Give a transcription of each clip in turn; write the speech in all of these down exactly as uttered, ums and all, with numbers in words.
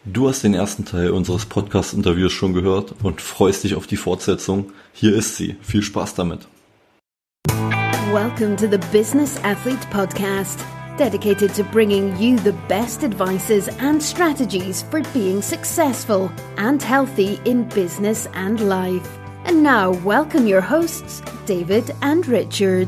Du hast den ersten Teil unseres Podcast-Interviews schon gehört und freust dich auf die Fortsetzung. Hier ist sie. Viel Spaß damit. Welcome to the Business Athlete Podcast, dedicated to bringing you the best advices and strategies for being successful and healthy in business and life. And now, welcome your hosts, David and Richard.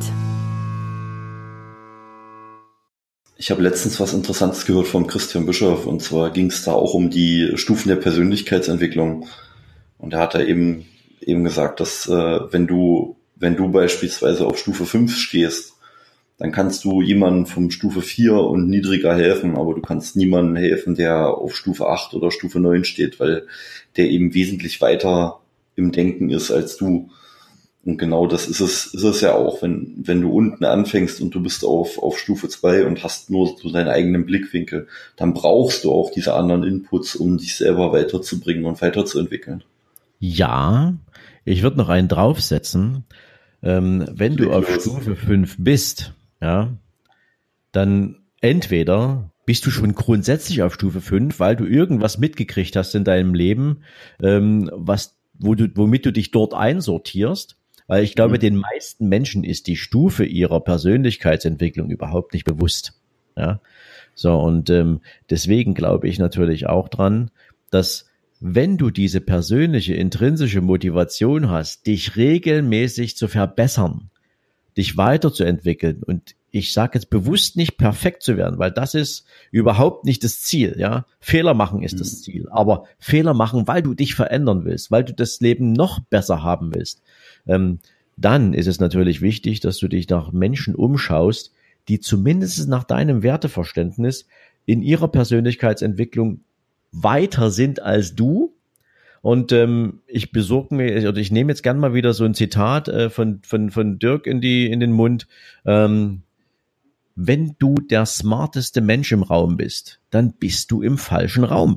Ich habe letztens was Interessantes gehört von Christian Bischoff, und zwar ging es da auch um die Stufen der Persönlichkeitsentwicklung. Und er hat da eben eben gesagt, dass äh, wenn du wenn du beispielsweise auf Stufe fünf stehst, dann kannst du jemandem von Stufe vier und niedriger helfen, aber du kannst niemandem helfen, der auf Stufe acht oder Stufe neun steht, weil der eben wesentlich weiter im Denken ist als du. Und genau das ist es, ist es ja auch, wenn, wenn du unten anfängst und du bist auf, auf Stufe zwei und hast nur so deinen eigenen Blickwinkel, dann brauchst du auch diese anderen Inputs, um dich selber weiterzubringen und weiterzuentwickeln. Ja, ich würde noch einen draufsetzen. Ähm, wenn du auf Stufe fünf bist, ja, dann entweder bist du schon grundsätzlich auf Stufe fünf, weil du irgendwas mitgekriegt hast in deinem Leben, ähm, was, wo du, womit du dich dort einsortierst. Weil ich glaube, mhm. den meisten Menschen ist die Stufe ihrer Persönlichkeitsentwicklung überhaupt nicht bewusst. Ja, so, und ähm, deswegen glaube ich natürlich auch dran, dass wenn du diese persönliche, intrinsische Motivation hast, dich regelmäßig zu verbessern, dich weiterzuentwickeln, und ich sage jetzt bewusst nicht perfekt zu werden, weil das ist überhaupt nicht das Ziel. Ja, Fehler machen ist mhm. das Ziel, aber Fehler machen, weil du dich verändern willst, weil du das Leben noch besser haben willst. Ähm, dann ist es natürlich wichtig, dass du dich nach Menschen umschaust, die zumindest nach deinem Werteverständnis in ihrer Persönlichkeitsentwicklung weiter sind als du. Und ähm, ich besorge mir, oder ich nehme jetzt gern mal wieder so ein Zitat äh, von von von Dirk in die in den Mund. Ähm, wenn du der smarteste Mensch im Raum bist, dann bist du im falschen Raum.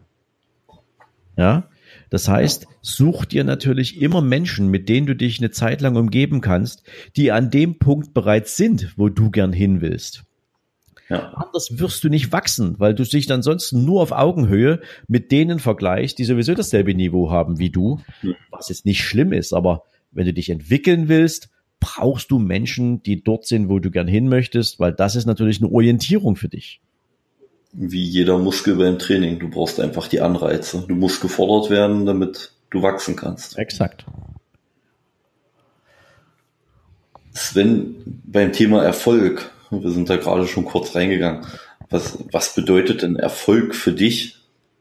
Ja. Das heißt, such dir natürlich immer Menschen, mit denen du dich eine Zeit lang umgeben kannst, die an dem Punkt bereits sind, wo du gern hin willst. Ja. Anders wirst du nicht wachsen, weil du dich ansonsten nur auf Augenhöhe mit denen vergleichst, die sowieso dasselbe Niveau haben wie du, was jetzt nicht schlimm ist, aber wenn du dich entwickeln willst, brauchst du Menschen, die dort sind, wo du gern hin möchtest, weil das ist natürlich eine Orientierung für dich. Wie jeder Muskel beim Training. Du brauchst einfach die Anreize. Du musst gefordert werden, damit du wachsen kannst. Exakt. Sven, beim Thema Erfolg, wir sind da gerade schon kurz reingegangen. Was, was bedeutet denn Erfolg für dich?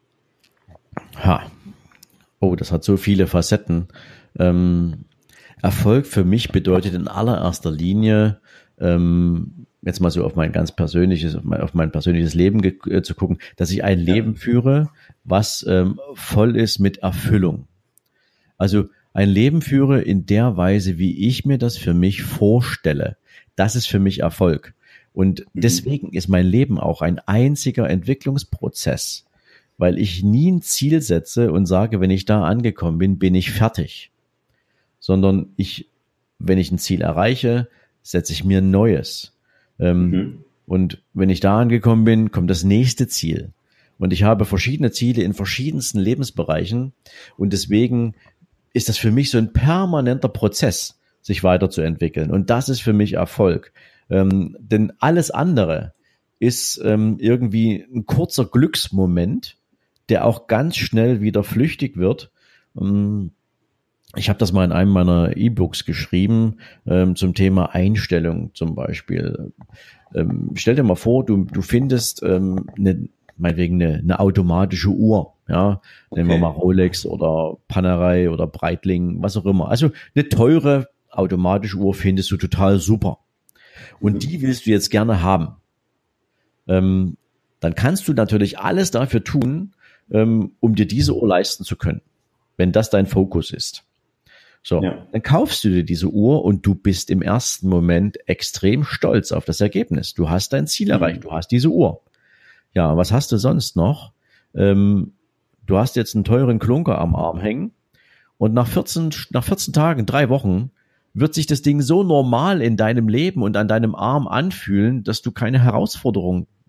Ha. Oh, das hat so viele Facetten. Ähm, Erfolg für mich bedeutet in allererster Linie, ähm, jetzt mal so auf mein ganz persönliches, auf mein, auf mein persönliches Leben ge- äh, zu gucken, dass ich ein Leben führe, was ähm, voll ist mit Erfüllung. Also ein Leben führe in der Weise, wie ich mir das für mich vorstelle. Das ist für mich Erfolg. Und deswegen ist mein Leben auch ein einziger Entwicklungsprozess, weil ich nie ein Ziel setze und sage, wenn ich da angekommen bin, bin ich fertig. Sondern ich, wenn ich ein Ziel erreiche, setze ich mir ein neues. Ähm, mhm. Und wenn ich da angekommen bin, kommt das nächste Ziel. Und ich habe verschiedene Ziele in verschiedensten Lebensbereichen. Und deswegen ist das für mich so ein permanenter Prozess, sich weiterzuentwickeln. Und das ist für mich Erfolg. Ähm, denn alles andere ist ähm, irgendwie ein kurzer Glücksmoment, der auch ganz schnell wieder flüchtig wird. Ähm, Ich habe das mal in einem meiner E-Books geschrieben, ähm, zum Thema Einstellung zum Beispiel. Ähm, stell dir mal vor, du, du findest ähm, eine, meinetwegen eine, eine automatische Uhr, ja, okay. Nehmen wir mal Rolex oder Panerai oder Breitling, was auch immer. Also eine teure automatische Uhr findest du total super. Und mhm. die willst du jetzt gerne haben. Ähm, dann kannst du natürlich alles dafür tun, ähm, um dir diese Uhr leisten zu können, wenn das dein Fokus ist. So, ja. Dann kaufst du dir diese Uhr und du bist im ersten Moment extrem stolz auf das Ergebnis. Du hast dein Ziel mhm. erreicht, du hast diese Uhr. Ja, was hast du sonst noch? Ähm, du hast jetzt einen teuren Klunker am Arm hängen und nach vierzehn, nach vierzehn Tagen, drei Wochen, wird sich das Ding so normal in deinem Leben und an deinem Arm anfühlen, dass du keine Herausforderung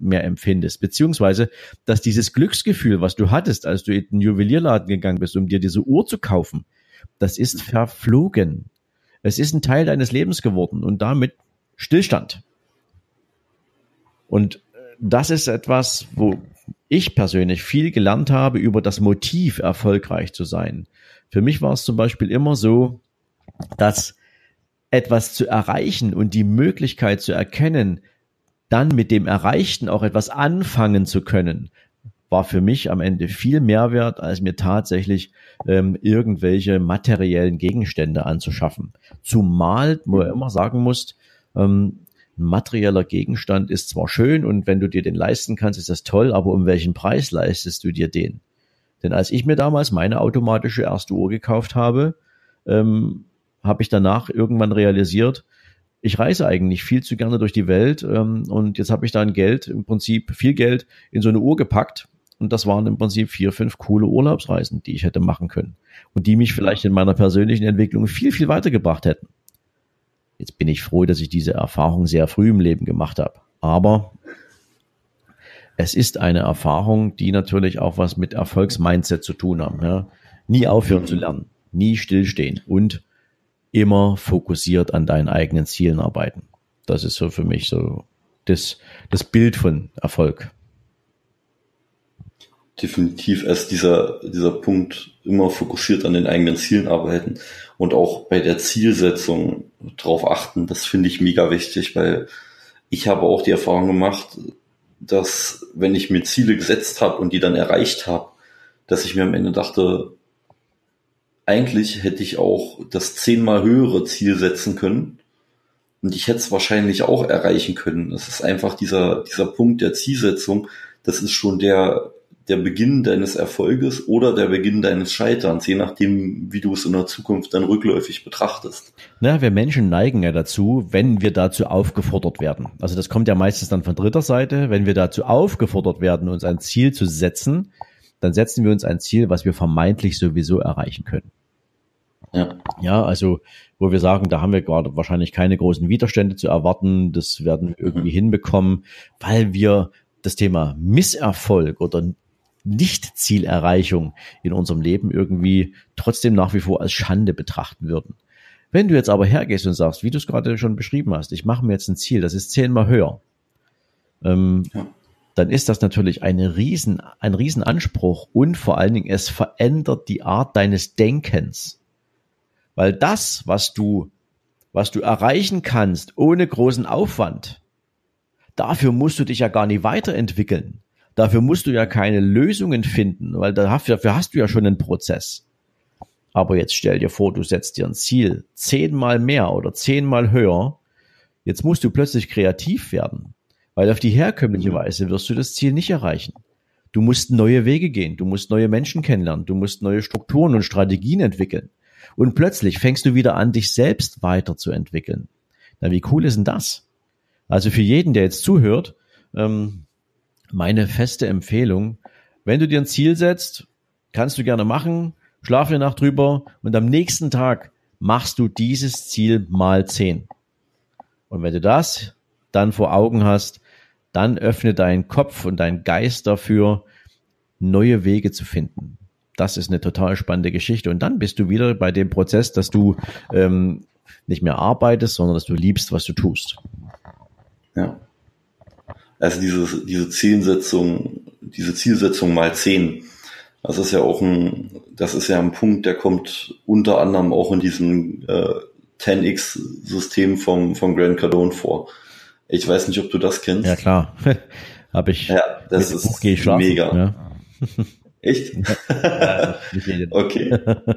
mehr empfindest, beziehungsweise, dass dieses Glücksgefühl, was du hattest, als du in den Juwelierladen gegangen bist, um dir diese Uhr zu kaufen, das ist verflogen. Es ist ein Teil deines Lebens geworden und damit Stillstand. Und das ist etwas, wo ich persönlich viel gelernt habe über das Motiv, erfolgreich zu sein. Für mich war es zum Beispiel immer so, dass etwas zu erreichen und die Möglichkeit zu erkennen, dann mit dem Erreichten auch etwas anfangen zu können, war für mich am Ende viel mehr wert, als mir tatsächlich ähm, irgendwelche materiellen Gegenstände anzuschaffen. Zumal, wo er immer sagen muss, ähm, ein materieller Gegenstand ist zwar schön und wenn du dir den leisten kannst, ist das toll, aber um welchen Preis leistest du dir den? Denn als ich mir damals meine automatische erste Uhr gekauft habe, ähm, habe ich danach irgendwann realisiert, ich reise eigentlich viel zu gerne durch die Welt ähm, und jetzt habe ich dann Geld, im Prinzip viel Geld in so eine Uhr gepackt und das waren im Prinzip vier, fünf coole Urlaubsreisen, die ich hätte machen können und die mich vielleicht in meiner persönlichen Entwicklung viel, viel weitergebracht hätten. Jetzt bin ich froh, dass ich diese Erfahrung sehr früh im Leben gemacht habe, aber es ist eine Erfahrung, die natürlich auch was mit Erfolgsmindset zu tun haben. Ja? Nie aufhören zu lernen, nie stillstehen und immer fokussiert an deinen eigenen Zielen arbeiten. Das ist so für mich so das, das Bild von Erfolg. Definitiv erst dieser, dieser Punkt, immer fokussiert an den eigenen Zielen arbeiten und auch bei der Zielsetzung drauf achten. Das finde ich mega wichtig, weil ich habe auch die Erfahrung gemacht, dass wenn ich mir Ziele gesetzt habe und die dann erreicht habe, dass ich mir am Ende dachte, eigentlich hätte ich auch das zehnmal höhere Ziel setzen können und ich hätte es wahrscheinlich auch erreichen können. Das ist einfach dieser, dieser Punkt der Zielsetzung. Das ist schon der, der Beginn deines Erfolges oder der Beginn deines Scheiterns, je nachdem, wie du es in der Zukunft dann rückläufig betrachtest. Na, wir Menschen neigen ja dazu, wenn wir dazu aufgefordert werden. Also das kommt ja meistens dann von dritter Seite. Wenn wir dazu aufgefordert werden, uns ein Ziel zu setzen, dann setzen wir uns ein Ziel, was wir vermeintlich sowieso erreichen können. Ja. Ja, also wo wir sagen, da haben wir gerade wahrscheinlich keine großen Widerstände zu erwarten, das werden wir irgendwie mhm. hinbekommen, weil wir das Thema Misserfolg oder Nicht-Zielerreichung in unserem Leben irgendwie trotzdem nach wie vor als Schande betrachten würden. Wenn du jetzt aber hergehst und sagst, wie du es gerade schon beschrieben hast, ich mache mir jetzt ein Ziel, das ist zehnmal höher, ähm, ja. dann ist das natürlich eine riesen, ein Riesenanspruch und vor allen Dingen, es verändert die Art deines Denkens. Weil das, was du, was du erreichen kannst, ohne großen Aufwand, dafür musst du dich ja gar nicht weiterentwickeln. Dafür musst du ja keine Lösungen finden, weil dafür hast du ja schon einen Prozess. Aber jetzt stell dir vor, du setzt dir ein Ziel zehnmal mehr oder zehnmal höher. Jetzt musst du plötzlich kreativ werden, weil auf die herkömmliche Weise wirst du das Ziel nicht erreichen. Du musst neue Wege gehen, du musst neue Menschen kennenlernen, du musst neue Strukturen und Strategien entwickeln. Und plötzlich fängst du wieder an, dich selbst weiterzuentwickeln. Na, wie cool ist denn das? Also für jeden, der jetzt zuhört, ähm, meine feste Empfehlung, wenn du dir ein Ziel setzt, kannst du gerne machen, schlaf eine Nacht drüber und am nächsten Tag machst du dieses Ziel mal zehn. Und wenn du das dann vor Augen hast, dann öffne deinen Kopf und deinen Geist dafür, neue Wege zu finden. Das ist eine total spannende Geschichte. Und dann bist du wieder bei dem Prozess, dass du ähm, nicht mehr arbeitest, sondern dass du liebst, was du tust. Ja. Also diese, diese Zielsetzung, diese Zielsetzung mal zehn, das ist ja auch ein, das ist ja ein Punkt, der kommt unter anderem auch in diesem äh, zehn X System vom, vom Grant Cardone vor. Ich weiß nicht, ob du das kennst. Ja, klar. Habe ich. Ja, das ist Buch, ich mega. Ja. Echt? Ja, okay.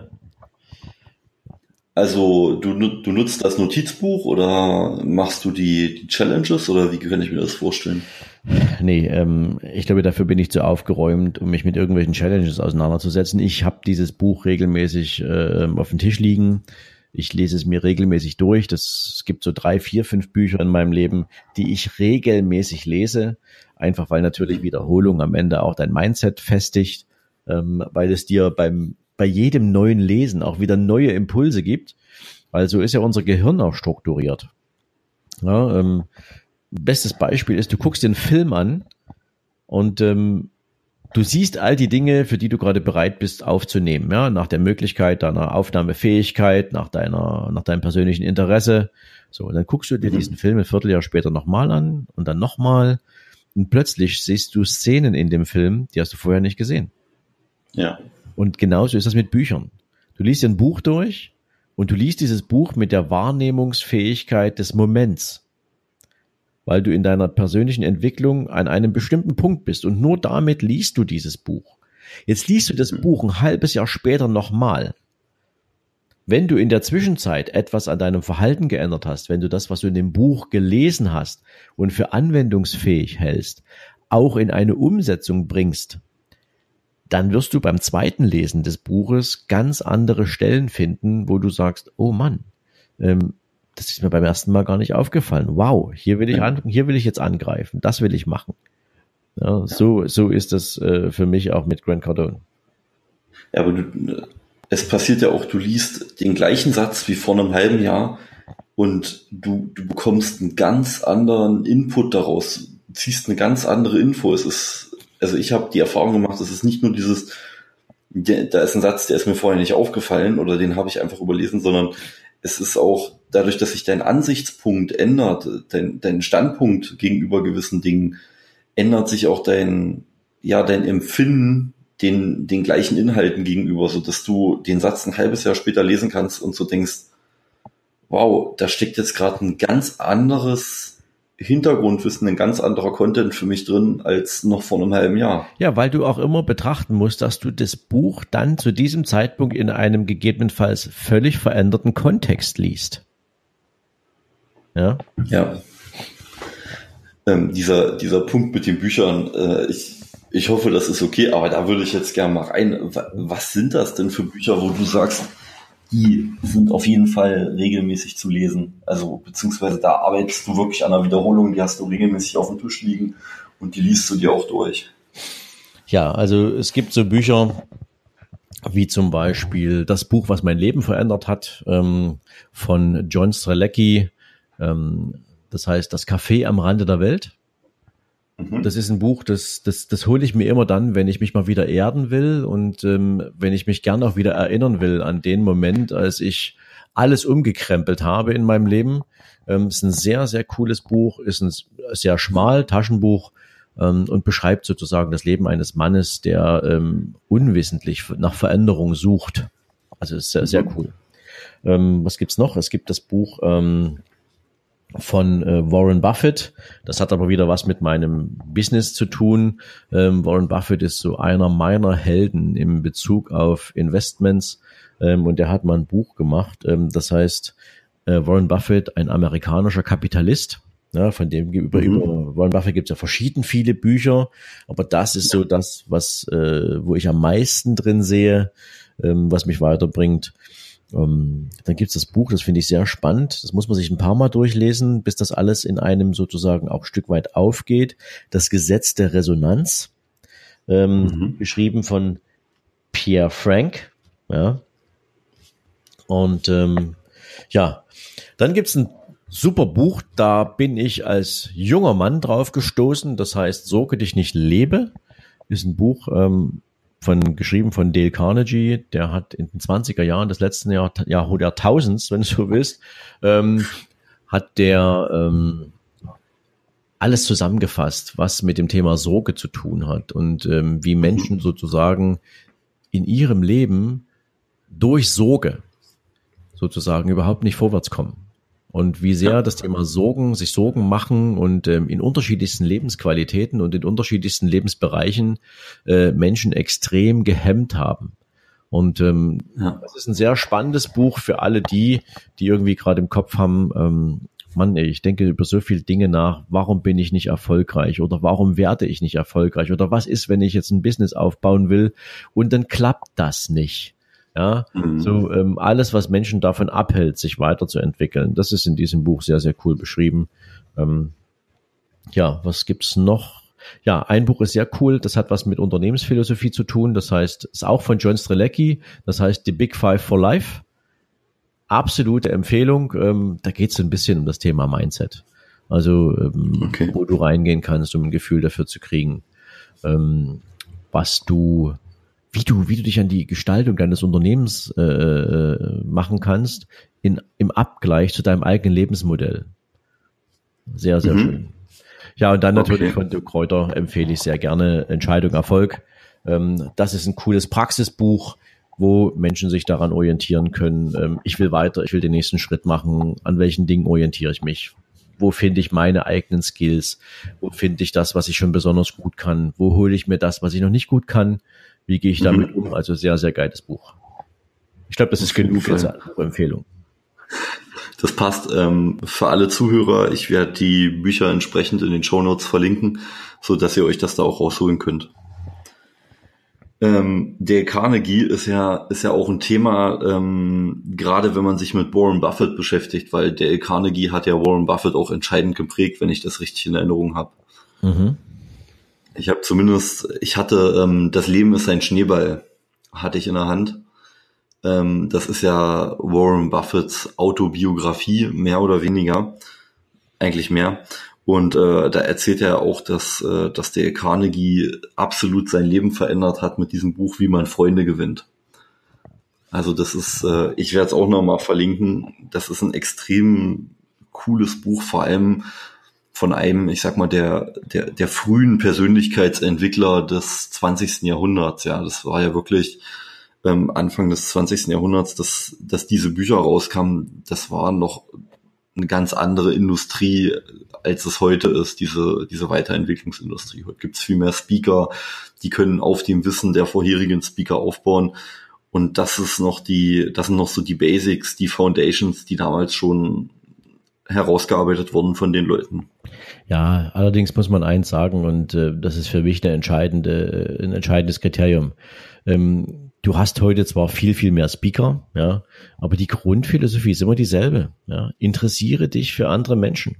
Also du, du nutzt das Notizbuch oder machst du die, die Challenges oder wie kann ich mir das vorstellen? Nee, ähm, ich glaube, dafür bin ich zu aufgeräumt, um mich mit irgendwelchen Challenges auseinanderzusetzen. Ich habe dieses Buch regelmäßig äh, auf dem Tisch liegen. Ich lese es mir regelmäßig durch. Das, es gibt so drei, vier, fünf Bücher in meinem Leben, die ich regelmäßig lese. Einfach weil natürlich Wiederholung am Ende auch dein Mindset festigt, ähm, weil es dir beim bei jedem neuen Lesen auch wieder neue Impulse gibt, weil so ist ja unser Gehirn auch strukturiert. Ja, ähm, bestes Beispiel ist, du guckst dir einen Film an Und ähm, du siehst all die Dinge, für die du gerade bereit bist aufzunehmen, ja, nach der Möglichkeit deiner Aufnahmefähigkeit, nach deiner, nach deinem persönlichen Interesse. So, und dann guckst du dir mhm. diesen Film ein Vierteljahr später nochmal an und dann nochmal. Und plötzlich siehst du Szenen in dem Film, die hast du vorher nicht gesehen. Ja. Und genauso ist das mit Büchern. Du liest ein Buch durch und du liest dieses Buch mit der Wahrnehmungsfähigkeit des Moments, weil du in deiner persönlichen Entwicklung an einem bestimmten Punkt bist und nur damit liest du dieses Buch. Jetzt liest du das Buch ein halbes Jahr später nochmal. Wenn du in der Zwischenzeit etwas an deinem Verhalten geändert hast, wenn du das, was du in dem Buch gelesen hast und für anwendungsfähig hältst, auch in eine Umsetzung bringst, dann wirst du beim zweiten Lesen des Buches ganz andere Stellen finden, wo du sagst, oh Mann, ähm, das ist mir beim ersten Mal gar nicht aufgefallen. Wow, hier will ich an, hier will ich jetzt angreifen, das will ich machen. Ja, so, so ist das äh, für mich auch mit Grant Cardone. Ja, aber du, es passiert ja auch, du liest den gleichen Satz wie vor einem halben Jahr und du, du bekommst einen ganz anderen Input daraus, ziehst eine ganz andere Info. Es ist, also ich habe die Erfahrung gemacht, es ist nicht nur dieses, der, da ist ein Satz, der ist mir vorher nicht aufgefallen oder den habe ich einfach überlesen, sondern es ist auch dadurch, dass sich dein Ansichtspunkt ändert, dein, dein Standpunkt gegenüber gewissen Dingen, ändert sich auch dein, ja, dein Empfinden den, den gleichen Inhalten gegenüber, so dass du den Satz ein halbes Jahr später lesen kannst und so denkst, wow, da steckt jetzt gerade ein ganz anderes Hintergrundwissen, ein ganz anderer Content für mich drin als noch vor einem halben Jahr. Ja, weil du auch immer betrachten musst, dass du das Buch dann zu diesem Zeitpunkt in einem gegebenenfalls völlig veränderten Kontext liest. Ja. Ja. Ähm, dieser, dieser Punkt mit den Büchern, äh, ich, ich hoffe, das ist okay, aber da würde ich jetzt gerne mal rein. Was sind das denn für Bücher, wo du sagst, die sind auf jeden Fall regelmäßig zu lesen? Also, beziehungsweise da arbeitest du wirklich an einer Wiederholung, die hast du regelmäßig auf dem Tisch liegen und die liest du dir auch durch. Ja, also es gibt so Bücher, wie zum Beispiel das Buch, was mein Leben verändert hat, ähm, von John Strelecki, ähm, das heißt Das Café am Rande der Welt. Mhm. Das ist ein Buch, das, das, das hole ich mir immer dann, wenn ich mich mal wieder erden will und ähm, wenn ich mich gern auch wieder erinnern will an den Moment, als ich alles umgekrempelt habe in meinem Leben. Ähm, ist ein sehr, sehr cooles Buch, ist ein sehr schmal Taschenbuch ähm, und beschreibt sozusagen das Leben eines Mannes, der ähm, unwissentlich nach Veränderung sucht. Also ist sehr, sehr cool. Ähm, was gibt's noch? Es gibt das Buch ähm, von äh, Warren Buffett. Das hat aber wieder was mit meinem Business zu tun. Ähm, Warren Buffett ist so einer meiner Helden im Bezug auf Investments. Ähm, und der hat mal ein Buch gemacht. Ähm, das heißt, äh, Warren Buffett, ein amerikanischer Kapitalist. Ja, von dem über, mhm. über Warren Buffett gibt es ja verschieden viele Bücher. Aber das ist so das, was, äh, wo ich am meisten drin sehe, ähm, was mich weiterbringt. Um, dann gibt's das Buch, das finde ich sehr spannend. Das muss man sich ein paar Mal durchlesen, bis das alles in einem sozusagen auch ein Stück weit aufgeht. Das Gesetz der Resonanz, ähm, mhm. geschrieben von Pierre Frank. Ja. Und ähm, ja, dann gibt's ein super Buch, da bin ich als junger Mann drauf gestoßen. Das heißt, Sorge dich nicht, lebe. Ist ein Buch, ähm, Von, geschrieben von Dale Carnegie, der hat in den zwanziger Jahren des letzten Jahr, Jahrtausends, wenn du so willst, ähm, hat der ähm, alles zusammengefasst, was mit dem Thema Sorge zu tun hat und ähm, wie Menschen sozusagen in ihrem Leben durch Sorge sozusagen überhaupt nicht vorwärts kommen. Und wie sehr das Thema Sorgen, sich Sorgen machen und ähm, in unterschiedlichsten Lebensqualitäten und in unterschiedlichsten Lebensbereichen äh, Menschen extrem gehemmt haben. Und ähm, ja. das ist ein sehr spannendes Buch für alle die, die irgendwie gerade im Kopf haben, ähm, Mann, ey, ich denke über so viele Dinge nach, warum bin ich nicht erfolgreich oder warum werde ich nicht erfolgreich oder was ist, wenn ich jetzt ein Business aufbauen will und dann klappt das nicht. Ja, mhm. so ähm, alles, was Menschen davon abhält, sich weiterzuentwickeln, das ist in diesem Buch sehr, sehr cool beschrieben. Ähm, ja, was gibt's noch? Ja, ein Buch ist sehr cool, das hat was mit Unternehmensphilosophie zu tun, das heißt, ist auch von John Strelecki, das heißt The Big Five for Life. Absolute Empfehlung, ähm, da geht's ein bisschen um das Thema Mindset. Also, ähm, okay. wo du reingehen kannst, um ein Gefühl dafür zu kriegen. ähm, was du, wie du, wie du dich an die Gestaltung deines Unternehmens äh, machen kannst, in, im Abgleich zu deinem eigenen Lebensmodell. Sehr, sehr mhm. schön. Ja, und dann natürlich okay. von Dirk Kräuter empfehle ich sehr gerne Entscheidung Erfolg. Ähm, das ist ein cooles Praxisbuch, wo Menschen sich daran orientieren können. Ähm, ich will weiter, ich will den nächsten Schritt machen. An welchen Dingen orientiere ich mich? Wo finde ich meine eigenen Skills? Wo finde ich das, was ich schon besonders gut kann? Wo hole ich mir das, was ich noch nicht gut kann? Wie gehe ich damit mhm. um? Also sehr, sehr geiles Buch. Ich glaube, das ist genug als Empfehlung. Das passt ähm, für alle Zuhörer. Ich werde die Bücher entsprechend in den Shownotes verlinken, so dass ihr euch das da auch rausholen könnt. Ähm, Dale Carnegie ist ja ist ja auch ein Thema, ähm, gerade wenn man sich mit Warren Buffett beschäftigt, weil Dale Carnegie hat ja Warren Buffett auch entscheidend geprägt, wenn ich das richtig in Erinnerung habe. Mhm. Ich habe zumindest, ich hatte ähm, Das Leben ist ein Schneeball, hatte ich in der Hand. Ähm, das ist ja Warren Buffetts Autobiografie, mehr oder weniger, eigentlich mehr. Und äh, da erzählt er auch, dass, äh, dass Dale Carnegie absolut sein Leben verändert hat mit diesem Buch, wie man Freunde gewinnt. Also das ist, äh, ich werde es auch nochmal verlinken, das ist ein extrem cooles Buch, vor allem von einem, ich sag mal, der, der, der frühen Persönlichkeitsentwickler des zwanzigsten Jahrhunderts. Ja, das war ja wirklich ähm, Anfang des zwanzigsten Jahrhunderts, dass, dass diese Bücher rauskamen. Das war noch eine ganz andere Industrie, als es heute ist, diese, diese Weiterentwicklungsindustrie. Heute gibt's viel mehr Speaker, die können auf dem Wissen der vorherigen Speaker aufbauen. Und das ist noch die, das sind noch so die Basics, die Foundations, die damals schon herausgearbeitet wurden von den Leuten. Ja, allerdings muss man eins sagen, und äh, das ist für mich eine entscheidende, ein entscheidendes Kriterium. Ähm, du hast heute zwar viel, viel mehr Speaker, ja, aber die Grundphilosophie ist immer dieselbe. Ja. Interessiere dich für andere Menschen.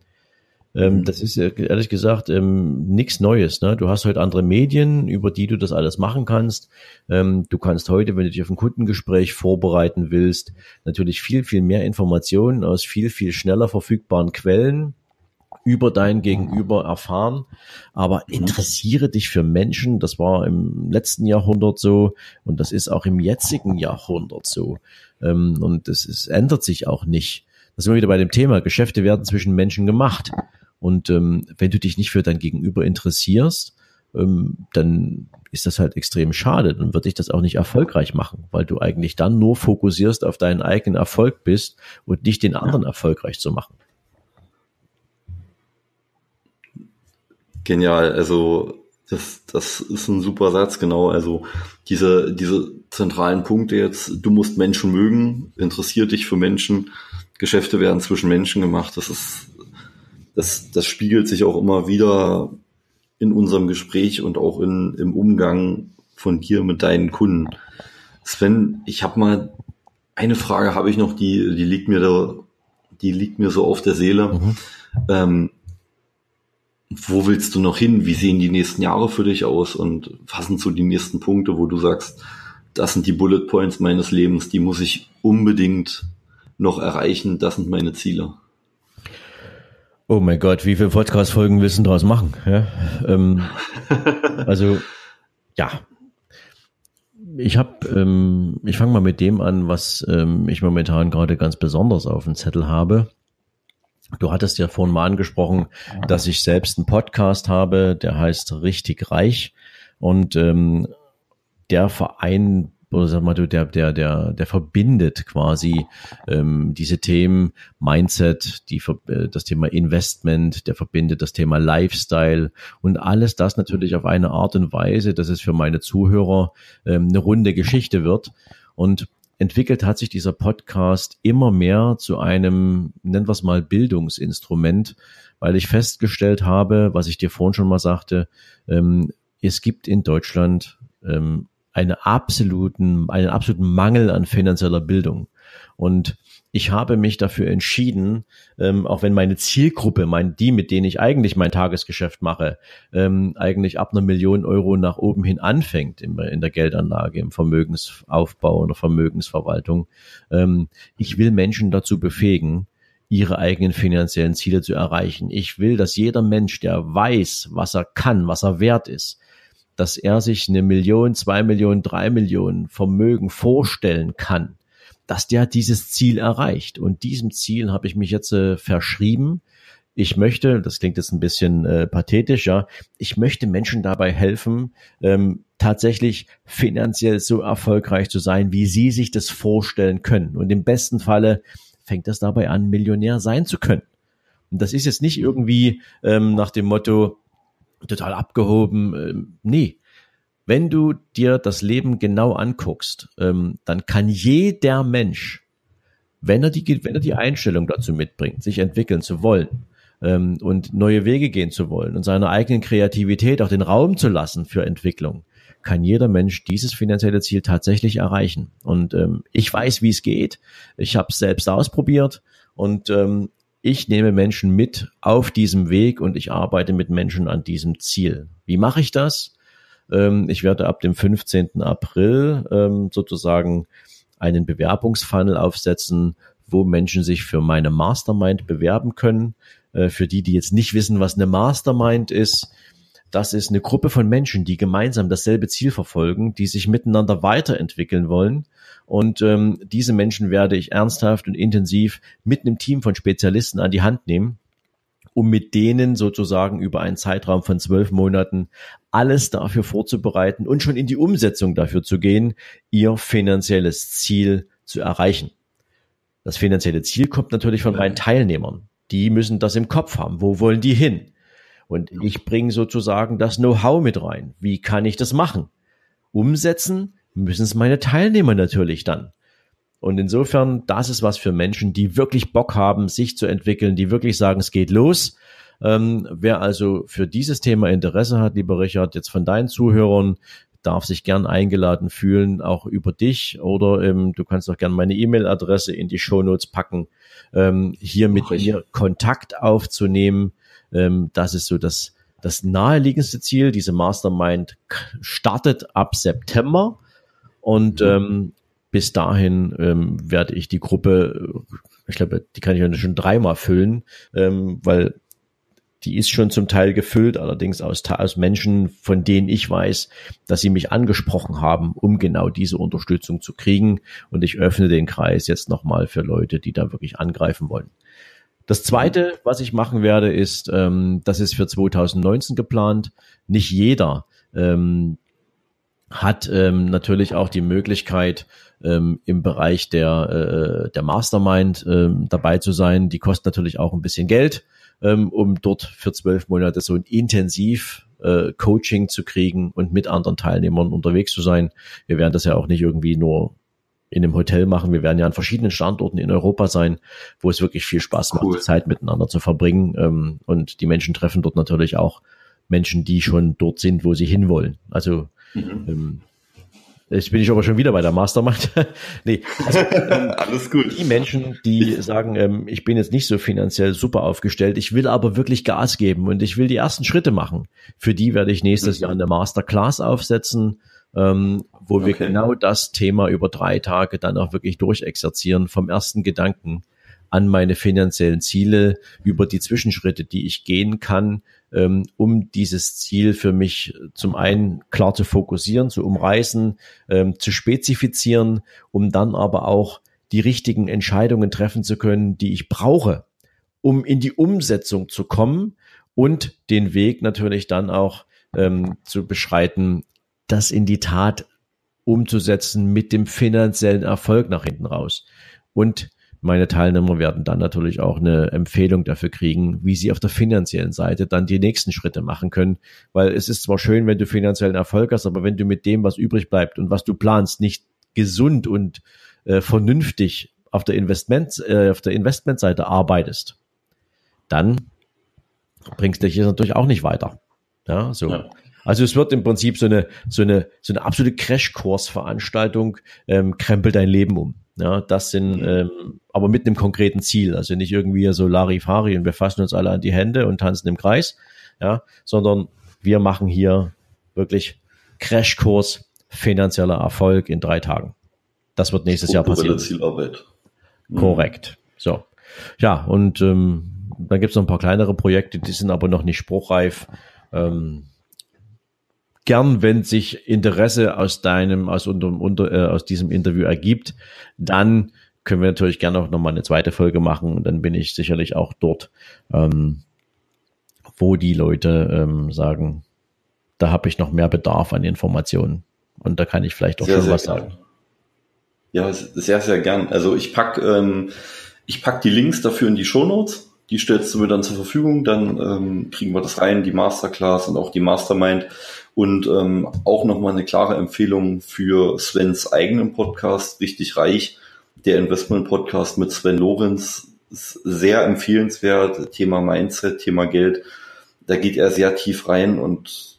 Ähm, das ist ehrlich gesagt ähm, nichts Neues. Ne? Du hast heute andere Medien, über die du das alles machen kannst. Ähm, du kannst heute, wenn du dich auf ein Kundengespräch vorbereiten willst, natürlich viel, viel mehr Informationen aus viel, viel schneller verfügbaren Quellen über dein Gegenüber erfahren. Aber interessiere dich für Menschen. Das war im letzten Jahrhundert so und das ist auch im jetzigen Jahrhundert so. Ähm, und das ist, ändert sich auch nicht. Das sind wir wieder bei dem Thema. Geschäfte werden zwischen Menschen gemacht. Und ähm, wenn du dich nicht für dein Gegenüber interessierst, ähm, dann ist das halt extrem schade. Dann wird dich das auch nicht erfolgreich machen, weil du eigentlich dann nur fokussierst auf deinen eigenen Erfolg bist und nicht den anderen erfolgreich zu machen. Genial, also das, das ist ein super Satz, genau. Also diese, diese zentralen Punkte jetzt, du musst Menschen mögen, interessier dich für Menschen, Geschäfte werden zwischen Menschen gemacht, das ist Das, das spiegelt sich auch immer wieder in unserem Gespräch und auch in, im Umgang von dir mit deinen Kunden. Sven, ich habe mal eine Frage, habe ich noch, die, die liegt mir da, die liegt mir so auf der Seele. Mhm. Ähm, wo willst du noch hin? Wie sehen die nächsten Jahre für dich aus? Und was sind so die nächsten Punkte, wo du sagst, das sind die Bullet Points meines Lebens, die muss ich unbedingt noch erreichen, das sind meine Ziele? Oh mein Gott, wie viele Podcast-Folgen willst du daraus machen? Ja, ähm, also, ja. Ich habe, ähm, ich fange mal mit dem an, was ähm, ich momentan gerade ganz besonders auf dem Zettel habe. Du hattest ja vorhin mal angesprochen, dass ich selbst einen Podcast habe, der heißt Richtig Reich. Und ähm, der Verein, oder sag mal, der, der, der, der verbindet quasi ähm, diese Themen Mindset, die, das Thema Investment, der verbindet das Thema Lifestyle und alles das natürlich auf eine Art und Weise, dass es für meine Zuhörer ähm, eine runde Geschichte wird. Und entwickelt hat sich dieser Podcast immer mehr zu einem, nennen wir es mal, Bildungsinstrument, weil ich festgestellt habe, was ich dir vorhin schon mal sagte, ähm, es gibt in Deutschland ähm, einen absoluten, einen absoluten Mangel an finanzieller Bildung. Und ich habe mich dafür entschieden, ähm, auch wenn meine Zielgruppe, mein, die, mit denen ich eigentlich mein Tagesgeschäft mache, ähm, eigentlich ab einer Million Euro nach oben hin anfängt in, in der Geldanlage, im Vermögensaufbau oder Vermögensverwaltung. Ähm, ich will Menschen dazu befähigen, ihre eigenen finanziellen Ziele zu erreichen. Ich will, dass jeder Mensch, der weiß, was er kann, was er wert ist, dass er sich eine Million, zwei Millionen, drei Millionen Vermögen vorstellen kann, dass der dieses Ziel erreicht. Und diesem Ziel habe ich mich jetzt äh, verschrieben. Ich möchte, das klingt jetzt ein bisschen äh, pathetisch, ja, ich möchte Menschen dabei helfen, ähm, tatsächlich finanziell so erfolgreich zu sein, wie sie sich das vorstellen können. Und im besten Falle fängt das dabei an, Millionär sein zu können. Und das ist jetzt nicht irgendwie ähm, nach dem Motto, total abgehoben, ähm, nee. Wenn du dir das Leben genau anguckst, ähm, dann kann jeder Mensch, wenn er die, wenn er die Einstellung dazu mitbringt, sich entwickeln zu wollen, ähm, und neue Wege gehen zu wollen und seiner eigenen Kreativität auch den Raum zu lassen für Entwicklung, kann jeder Mensch dieses finanzielle Ziel tatsächlich erreichen. Und ähm, ich weiß, wie es geht. Ich habe es selbst ausprobiert und ähm, ich nehme Menschen mit auf diesem Weg und ich arbeite mit Menschen an diesem Ziel. Wie mache ich das? Ähm, ich werde ab dem fünfzehnten April ähm, sozusagen einen Bewerbungsfunnel aufsetzen, wo Menschen sich für meine Mastermind bewerben können. Äh, für die, die jetzt nicht wissen, was eine Mastermind ist, das ist eine Gruppe von Menschen, die gemeinsam dasselbe Ziel verfolgen, die sich miteinander weiterentwickeln wollen. Und ähm, diese Menschen werde ich ernsthaft und intensiv mit einem Team von Spezialisten an die Hand nehmen, um mit denen sozusagen über einen Zeitraum von zwölf Monaten alles dafür vorzubereiten und schon in die Umsetzung dafür zu gehen, ihr finanzielles Ziel zu erreichen. Das finanzielle Ziel kommt natürlich von meinen Teilnehmern. Die müssen das im Kopf haben. Wo wollen die hin? Und ich bringe sozusagen das Know-how mit rein. Wie kann ich das machen? Umsetzen müssen es meine Teilnehmer natürlich dann. Und insofern, das ist was für Menschen, die wirklich Bock haben, sich zu entwickeln, die wirklich sagen, es geht los. Ähm, wer also für dieses Thema Interesse hat, lieber Richard, jetzt von deinen Zuhörern, darf sich gern eingeladen fühlen, auch über dich. Oder ähm, du kannst auch gern meine E-Mail-Adresse in die Shownotes packen, ähm, hier mit mir Kontakt aufzunehmen. Ähm, das ist so das, das naheliegendste Ziel. Diese Mastermind startet ab September und ähm, bis dahin ähm, werde ich die Gruppe, ich glaube, die kann ich schon dreimal füllen, ähm, weil die ist schon zum Teil gefüllt, allerdings aus, aus Menschen, von denen ich weiß, dass sie mich angesprochen haben, um genau diese Unterstützung zu kriegen. Und ich öffne den Kreis jetzt nochmal für Leute, die da wirklich angreifen wollen. Das Zweite, was ich machen werde, ist, ähm, das ist für zwanzig neunzehn geplant. Nicht jeder ähm, hat ähm, natürlich auch die Möglichkeit, ähm, im Bereich der, äh, der Mastermind ähm, dabei zu sein. Die kostet natürlich auch ein bisschen Geld, ähm, um dort für zwölf Monate so ein intensiv äh, Coaching zu kriegen und mit anderen Teilnehmern unterwegs zu sein. Wir werden das ja auch nicht irgendwie nur in einem Hotel machen. Wir werden ja an verschiedenen Standorten in Europa sein, wo es wirklich viel Spaß macht, cool. die Zeit miteinander zu verbringen. Ähm, und die Menschen treffen dort natürlich auch Menschen, die schon dort sind, wo sie hinwollen. Also mhm. ähm, jetzt bin ich aber schon wieder bei der Mastermind. nee, also, ähm, alles gut. Die Menschen, die sagen, ähm, ich bin jetzt nicht so finanziell super aufgestellt, ich will aber wirklich Gas geben und ich will die ersten Schritte machen. Für die werde ich nächstes mhm. Jahr eine Masterclass aufsetzen, ähm, wo okay. wir genau das Thema über drei Tage dann auch wirklich durchexerzieren, vom ersten Gedanken an meine finanziellen Ziele, über die Zwischenschritte, die ich gehen kann, ähm, um dieses Ziel für mich zum einen klar zu fokussieren, zu umreißen, ähm, zu spezifizieren, um dann aber auch die richtigen Entscheidungen treffen zu können, die ich brauche, um in die Umsetzung zu kommen und den Weg natürlich dann auch ähm, zu beschreiten, das in die Tat umzusetzen mit dem finanziellen Erfolg nach hinten raus. Und meine Teilnehmer werden dann natürlich auch eine Empfehlung dafür kriegen, wie sie auf der finanziellen Seite dann die nächsten Schritte machen können. Weil es ist zwar schön, wenn du finanziellen Erfolg hast, aber wenn du mit dem, was übrig bleibt und was du planst, nicht gesund und äh, vernünftig auf der Investment, äh, auf der Investmentseite arbeitest, dann bringst du dich hier natürlich auch nicht weiter. Ja, so. Ja. Also es wird im Prinzip so eine so eine so eine absolute Crashkurs-Veranstaltung, ähm, krempel dein Leben um. Ja, das sind ähm, aber mit einem konkreten Ziel, also nicht irgendwie so Larifari und wir fassen uns alle an die Hände und tanzen im Kreis, ja, sondern wir machen hier wirklich Crashkurs finanzieller Erfolg in drei Tagen. Das wird nächstes Jahr passieren. Zielarbeit. Mhm. Korrekt. So, ja, und ähm, dann gibt's noch ein paar kleinere Projekte, die sind aber noch nicht spruchreif. Ähm, gern, wenn sich Interesse aus deinem, aus unter, unter, äh, aus diesem Interview ergibt, dann können wir natürlich gerne auch nochmal eine zweite Folge machen und dann bin ich sicherlich auch dort, ähm, wo die Leute ähm, sagen, da habe ich noch mehr Bedarf an Informationen und da kann ich vielleicht auch sehr, schon sehr was gern. sagen. Ja, sehr, sehr gern. Also ich pack, ähm, ich pack die Links dafür in die Shownotes, die stellst du mir dann zur Verfügung, dann ähm, kriegen wir das rein, die Masterclass und auch die Mastermind und ähm, auch nochmal eine klare Empfehlung für Svens eigenen Podcast, richtig reich, der Investment-Podcast mit Sven Lorenz, ist sehr empfehlenswert, Thema Mindset, Thema Geld, da geht er sehr tief rein und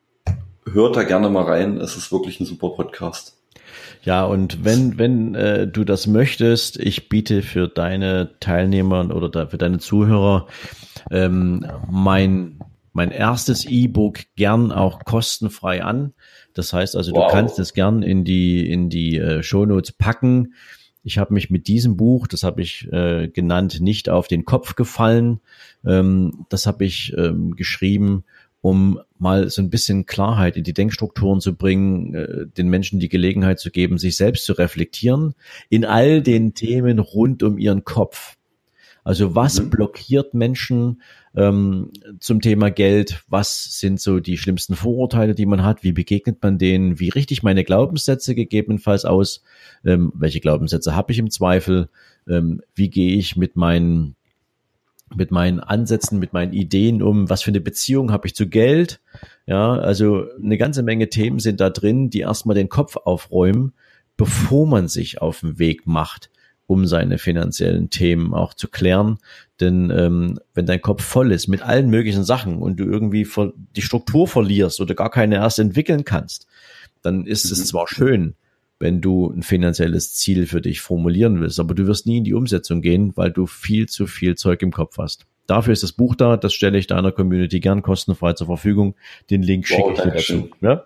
hört da gerne mal rein, es ist wirklich ein super Podcast. Ja, und wenn wenn äh, du das möchtest, ich biete für deine Teilnehmer oder da, für deine Zuhörer ähm, mein mein erstes E-Book gern auch kostenfrei an. Das heißt also, wow. Du kannst es gern in die in die äh, Shownotes packen. Ich habe mich mit diesem Buch, das habe ich äh, genannt, nicht auf den Kopf gefallen. Ähm, das habe ich ähm, geschrieben, um mal so ein bisschen Klarheit in die Denkstrukturen zu bringen, äh, den Menschen die Gelegenheit zu geben, sich selbst zu reflektieren in all den Themen rund um ihren Kopf. Also was mhm. blockiert Menschen ähm, zum Thema Geld? Was sind so die schlimmsten Vorurteile, die man hat? Wie begegnet man denen? Wie richte ich meine Glaubenssätze gegebenenfalls aus? Ähm, welche Glaubenssätze habe ich im Zweifel? Ähm, wie gehe ich mit meinen mit meinen Ansätzen, mit meinen Ideen um? Was für eine Beziehung habe ich zu Geld? Ja, also eine ganze Menge Themen sind da drin, die erstmal den Kopf aufräumen, bevor man sich auf den Weg macht, um seine finanziellen Themen auch zu klären. Denn ähm, wenn dein Kopf voll ist mit allen möglichen Sachen und du irgendwie ver- die Struktur verlierst oder gar keine erst entwickeln kannst, dann ist mhm. es zwar schön, wenn du ein finanzielles Ziel für dich formulieren willst, aber du wirst nie in die Umsetzung gehen, weil du viel zu viel Zeug im Kopf hast. Dafür ist das Buch da, das stelle ich deiner Community gern kostenfrei zur Verfügung. Den Link wow, schicke ich dir dazu. Ja?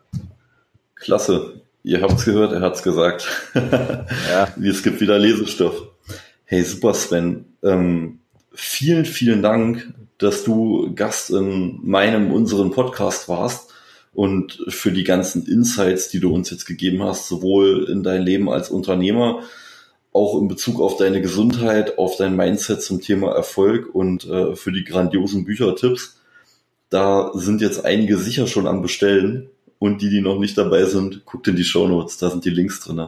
Klasse. Ihr habt's gehört, er hat's gesagt. Ja. Es gibt wieder Lesestoff. Hey, super Sven. Ähm, vielen, vielen Dank, dass du Gast in meinem, unseren Podcast warst und für die ganzen Insights, die du uns jetzt gegeben hast, sowohl in dein Leben als Unternehmer, auch in Bezug auf deine Gesundheit, auf dein Mindset zum Thema Erfolg und äh, für die grandiosen Büchertipps. Da sind jetzt einige sicher schon am Bestellen. Und die, die noch nicht dabei sind, guckt in die Shownotes, da sind die Links drin.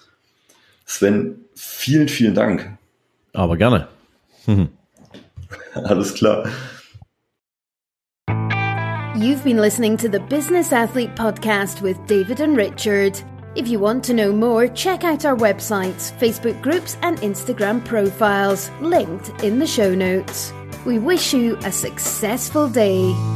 Sven, vielen, vielen Dank. Aber gerne. Alles klar. You've been listening to the Business Athlete Podcast with David and Richard. If you want to know more, check out our websites, Facebook groups and Instagram profiles, linked in the show notes. We wish you a successful day.